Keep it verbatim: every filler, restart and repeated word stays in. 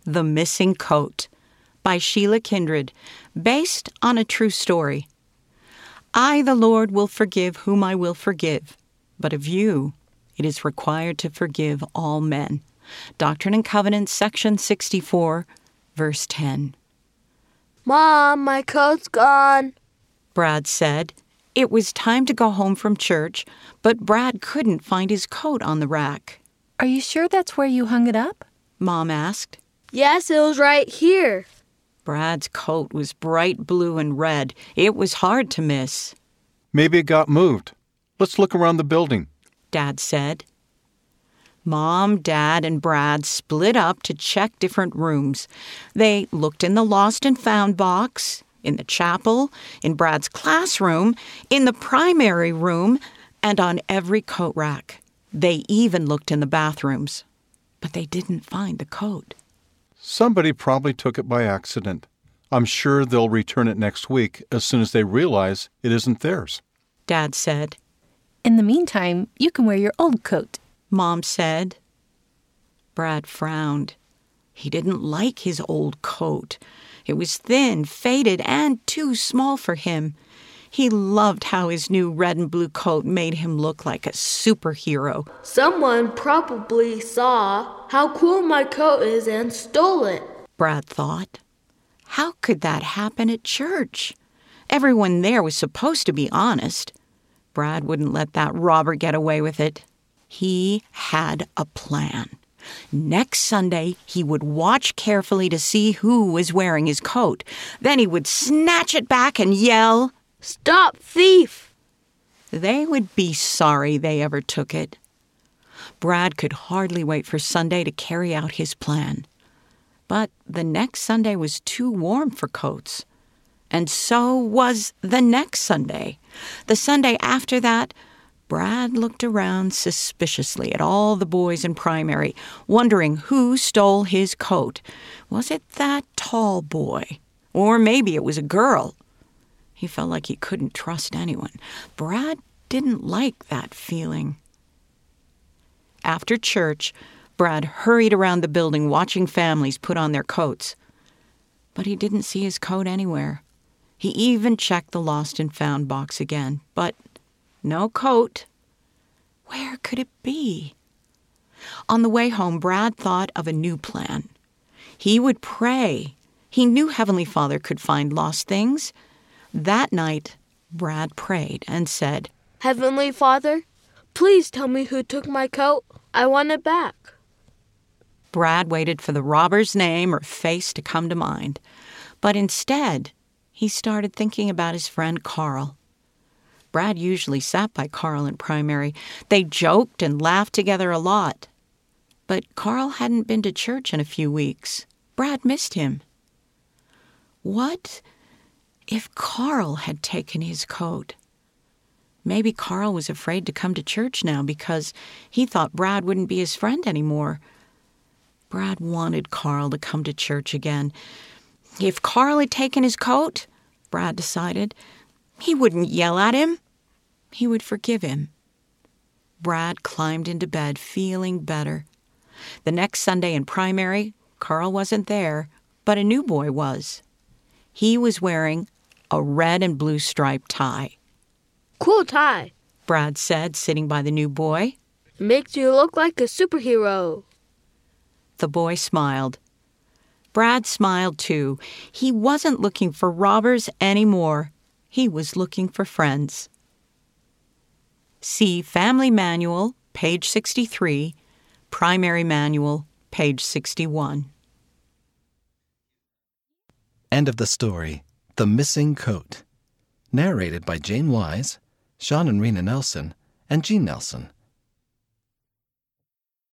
The Missing Coat by Sheila Kindred, based on a true story. I, the Lord, will forgive whom I will forgive, but of you it is required to forgive all men. Doctrine and Covenants, section sixty-four, verse ten. Mom, my coat's gone, Brad said. It was time to go home from church, but Brad couldn't find his coat on the rack. Are you sure that's where you hung it up? Mom asked. Yes, it was right here. Brad's coat was bright blue and red. It was hard to miss. Maybe it got moved. Let's look around the building, Dad said. Mom, Dad, and Brad split up to check different rooms. They looked in the lost and found box, in the chapel, in Brad's classroom, in the primary room, and on every coat rack. They even looked in the bathrooms. But they didn't find the coat. Somebody probably took it by accident. I'm sure they'll return it next week as soon as they realize it isn't theirs, Dad said. In the meantime, you can wear your old coat, Mom said. Brad frowned. He didn't like his old coat. It was thin, faded, and too small for him. He loved how his new red and blue coat made him look like a superhero. Someone probably saw how cool my coat is and stole it, Brad thought. How could that happen at church? Everyone there was supposed to be honest. Brad wouldn't let that robber get away with it. He had a plan. Next Sunday, he would watch carefully to see who was wearing his coat. Then he would snatch it back and yell, "Stop, thief!" They would be sorry they ever took it. Brad could hardly wait for Sunday to carry out his plan. But the next Sunday was too warm for coats. And so was the next Sunday. The Sunday after that, Brad looked around suspiciously at all the boys in primary, wondering who stole his coat. Was it that tall boy? Or maybe it was a girl. He felt like he couldn't trust anyone. Brad didn't like that feeling. After church, Brad hurried around the building watching families put on their coats. But he didn't see his coat anywhere. He even checked the lost and found box again, but no coat. Where could it be? On the way home, Brad thought of a new plan. He would pray. He knew Heavenly Father could find lost things. That night, Brad prayed and said, "Heavenly Father, please tell me who took my coat. I want it back." Brad waited for the robber's name or face to come to mind. But instead, he started thinking about his friend Carl. Brad usually sat by Carl in primary. They joked and laughed together a lot. But Carl hadn't been to church in a few weeks. Brad missed him. What if Carl had taken his coat? Maybe Carl was afraid to come to church now because he thought Brad wouldn't be his friend anymore. Brad wanted Carl to come to church again. If Carl had taken his coat, Brad decided, he wouldn't yell at him. He would forgive him. Brad climbed into bed, feeling better. The next Sunday in primary, Carl wasn't there, but a new boy was. He was wearing a red and blue striped tie. "Cool tie," Brad said, sitting by the new boy. "Makes you look like a superhero." The boy smiled. Brad smiled too. He wasn't looking for robbers anymore. He was looking for friends. See Family Manual, page sixty-three, Primary Manual, page sixty-one. End of the story, The Missing Coat. Narrated by Jane Wise, Sean and Rena Nelson, and Jean Nelson.